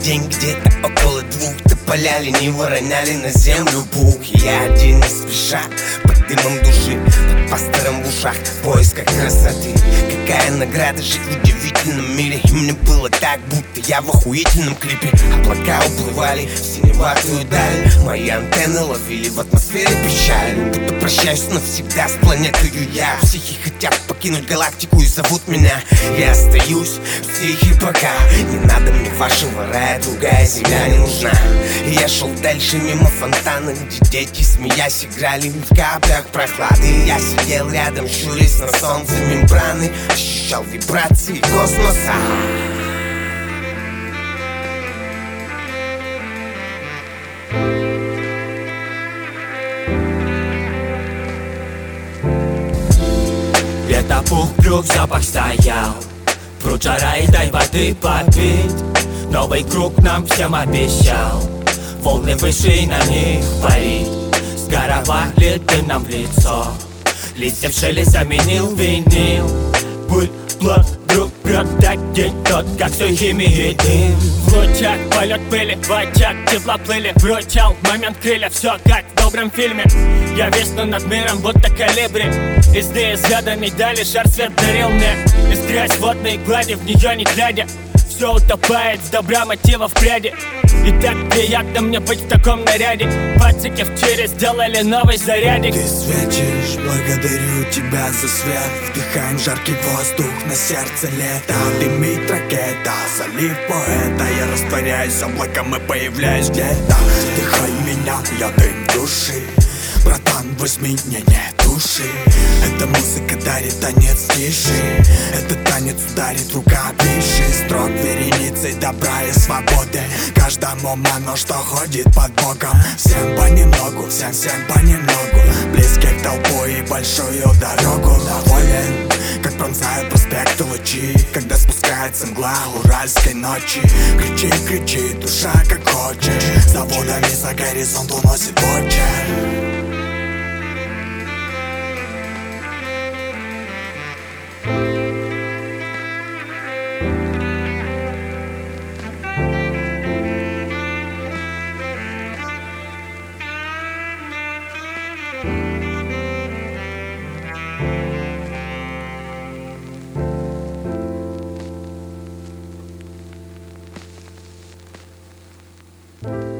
день где-то около 2 тополя лениво роняли на землю пух. И я один не спеша, под дымом души, под пастором в ушах, в поисках красоты. Какая награда жить в удивительном мире. И мне было так, будто я в охуительном клипе. Облака уплывали в синеватую даль, мои антенны ловили в атмосфере печаль. Будто прощаюсь навсегда с планетой я. Психи хотят покинуть галактику и зовут меня. Я остаюсь в психе пока. Не надо мне вашего рая, другая земля не нужна. И я шел дальше мимо фонтана, где дети, смеясь, играли в каплях прохлады. Я сидел рядом, щурясь на солнце мембраны, ощущал вибрации космоса. Лето пух, брюк, запах стоял. Пруд жара и дай воды попить. Новый круг нам всем обещал. Волны выше и на них парит. Сгаровали ты нам в лицо. Листья в шеле заменил винил. Пыль, плод, друг, брат, так день тот, как все химии дым. В лучах полет пыли, в очах тепла плыли. Вручал момент крылья, все как в добром фильме. Я висну над миром, будто колибри. Из неизгаданной дали шар свет дарил мне. Из грязь водной глади, в нее не глядя. Все утопает в добра мотива в пряди. И так приятно мне быть в таком наряде. Пацики в тире сделали новый зарядик. Ты светишь, благодарю тебя за свет. Вдыхаем жаркий воздух, на сердце лето. Дымит ракета, залив поэта. Я растворяюсь облаком и появляюсь где-то. Вдыхай меня, я дым души. Братан, возьми меня, не души. Эта музыка дарит танец тиши. Этот танец ударит рука пиши. Строк вереницей добра и свободы. Каждому ману, что ходит под боком. Всем понемногу, всем понемногу. Близких толпу и большую дорогу. Доволен, как пронзают проспекты лучи. Когда спускается мгла уральской ночи. Кричи, кричи, душа как хочешь. Заводами за горизонт уносит почерк. Thank